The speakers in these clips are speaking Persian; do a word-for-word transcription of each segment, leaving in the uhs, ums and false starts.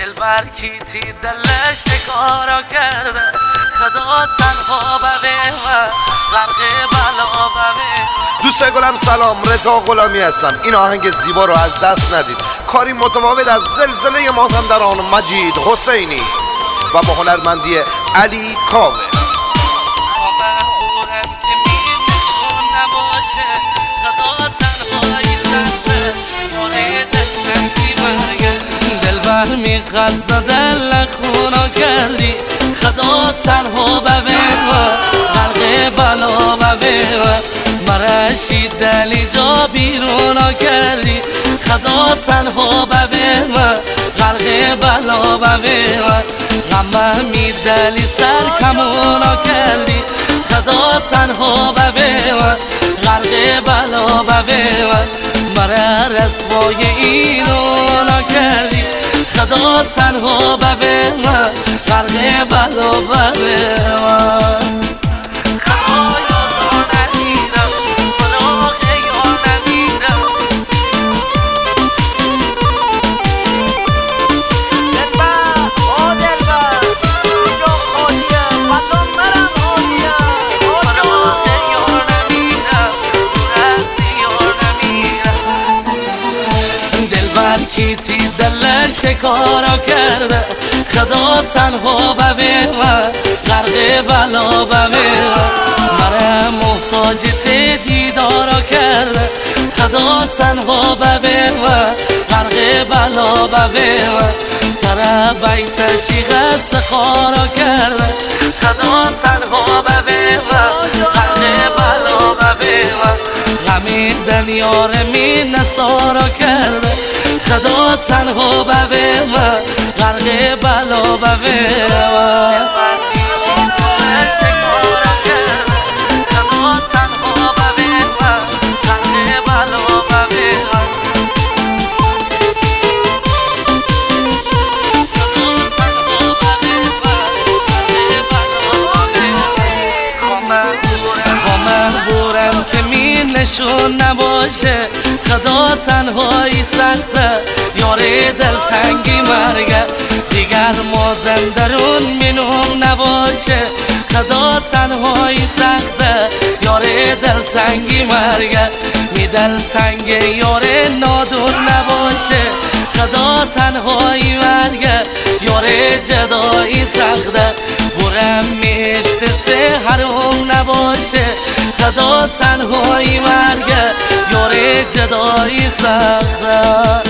دلبر کیتی دلش نکارا کرده خدا تنها بقیه و غرق بلا بقیه. دوستای گلم سلام، رضا غلامی هستم. این آهنگ زیبا رو از دست ندید. کاری متفاوت از زلزله مازندران مجید حسینی و با هنرمندی علی کاوه. دلبر میخواست دل خونا کردی خدا تنها ببین و غرق بلا ببین و مرشی دلی جا بیرونا کردی خدا تنها ببین و غرق بلا ببین و غمه می دلی سر کمونا کردی خدا تنها ببین و غرق بلا ببین و مرا رسوای اینو نکردی خدا تنها ببین و غرق بلا ببین و کیتی دلش شکارا کرده خدا تنها ببین و غرق بلا ببین و مرا محتاج تی دیدارا کرده خدا تنها ببین و غرق بلا ببین و ترا بیتشی غست خارا کرده خدا تنها ببین و غرق بلا ببین و غمی دنیا رو می نسارا کرده خدا تنها ببین و غرق بلا ببین و نشون نباشه خدا تنهایی سخته یار دلتنگی مرگه دیگر مازندرون مینون نباشه خدا تنهایی سخته یار دلتنگی مرگه می دلتنگ یار نادون نباشه خدا تنهایی مرگه یار جدایی سخته برم میشت سه حروم نباشه خدا تنهایی مرگه یار جدایی سخته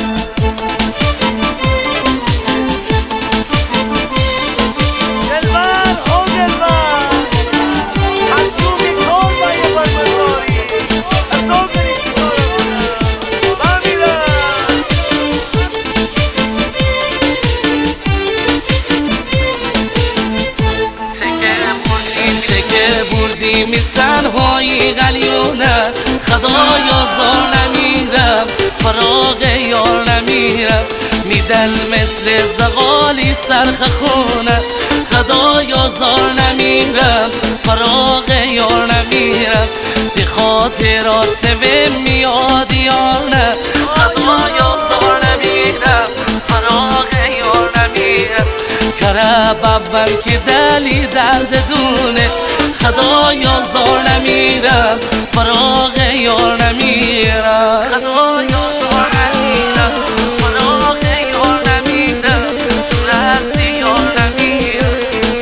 می تنهایی غلیونه خدا یازار نمیرم فراغ یار نمیرم می دل مثل زغالی سرخ خونه خدا یازار نمیرم فراغ یار نمیرم تی خاطرات به میاد یارنه خدا یازار نمیرم فراغ یار نمیرم کرب اول که دلی درد دونه خدا یازار نمیرم فراغ یار نمیرم خدا یازار نمیرم فراغ یار نمیرم صورت یار نمیرم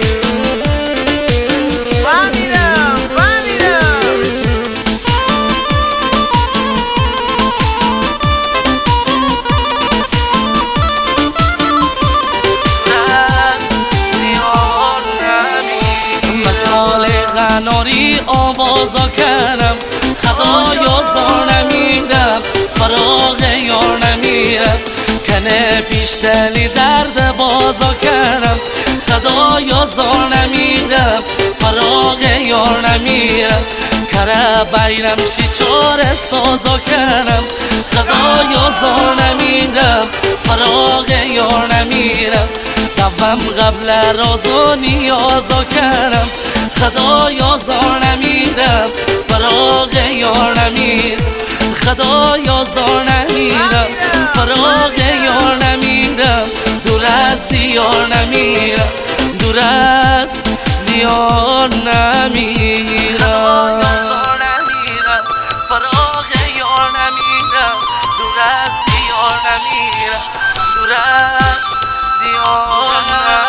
فهمیدم فهمیدم ناری آوازا کنم خدا یازار نمیرم فراغ یار نمیرم کنه پیش دلی درد بازا کنم خدا یازار نمیرم فراغ یار نمیرم کره بیرم شی چاره سازا کنم خدا یازار نمیرم فراغ یار نمیرم دوم قبل رازو نیازا کنم خدا یازار نمیرم فراغ یار نمیرم خدا یازار نمیرم فراغ یار نمیرم دور از یار نمیرم دور از دیار نمیرم فراغ یار نمیرم دور از دیار نمیرم دور از دیار نمیرم